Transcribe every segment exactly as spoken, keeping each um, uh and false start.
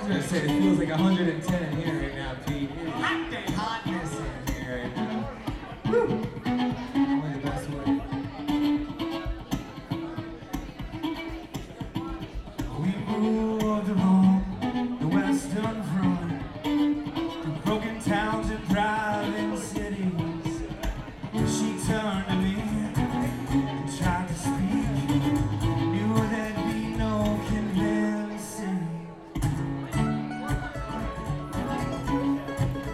gonna say it feels like one hundred ten in here right now, Pete. It is hot day, hotness in here right now. Woo! Only the best way. We moved along the Western Front, through broken towns and driving cities. She turned to me and tried to speak. Knew there'd be no convincing.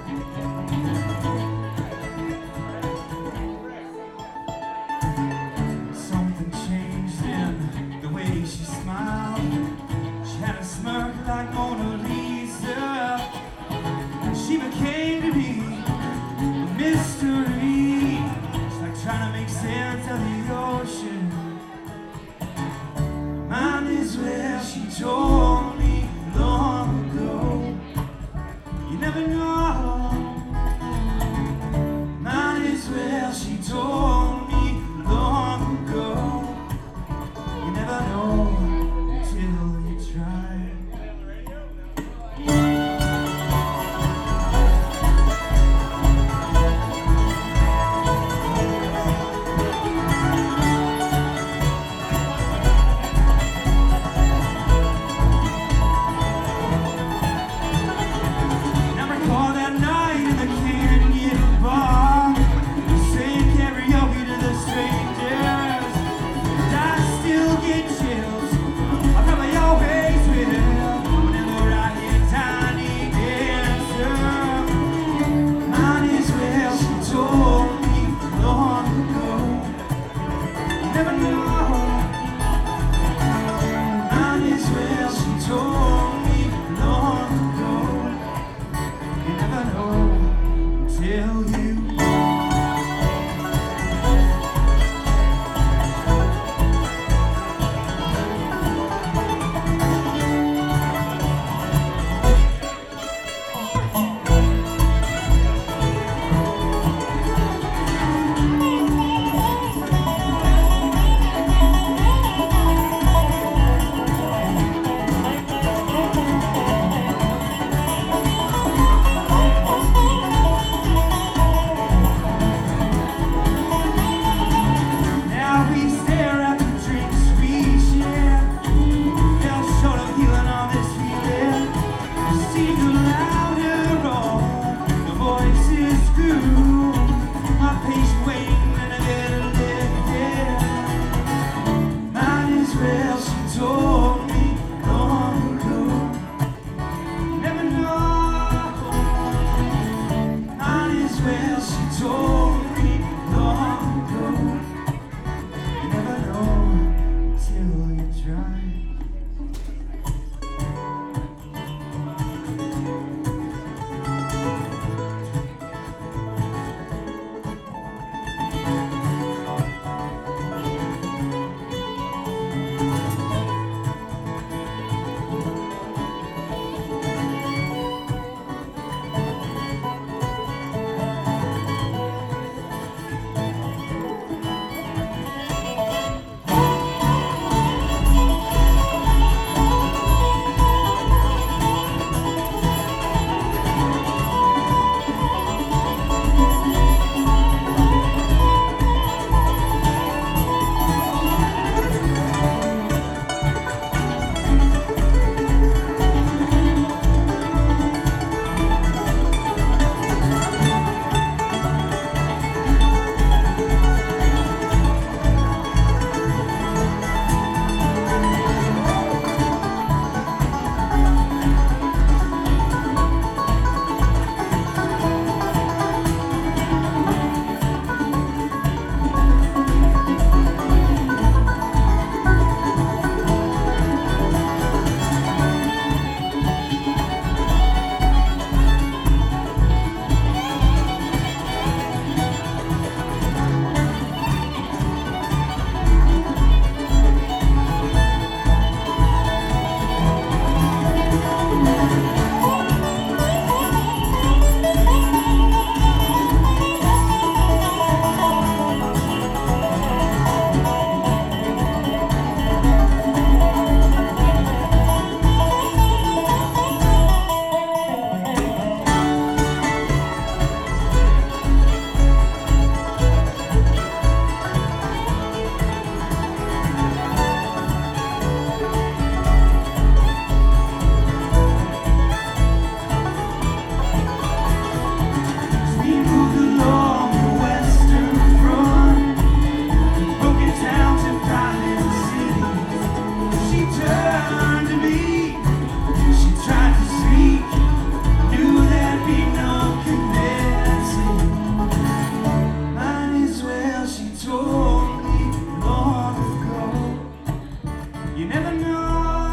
You never know.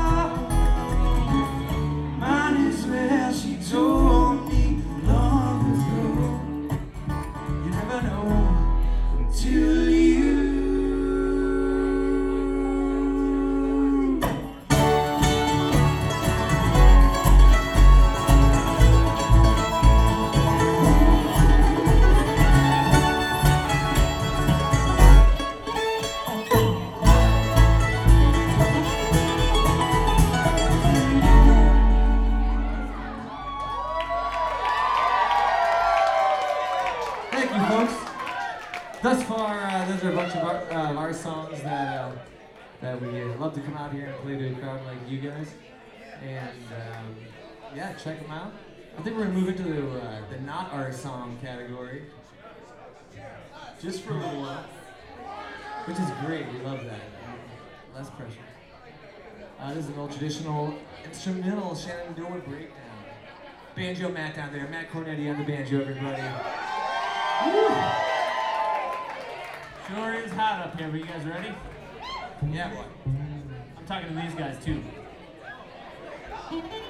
Mine is where she told me long ago. You never know until you. Thank you, folks. Thus far, uh, those are a bunch of our, uh, our songs that uh, that we uh, love to come out here and play to a crowd like you guys. And um, yeah, check them out. I think we're gonna move into the, uh, the not our song category, just for a little while, which is great. We love that. Less pressure. Uh, this is an old traditional instrumental Shenandoah breakdown. Banjo Matt down there, Matt Cornetti on the banjo, everybody. Sure is hot up here, but you guys ready? Yeah, what? I'm talking to these guys too.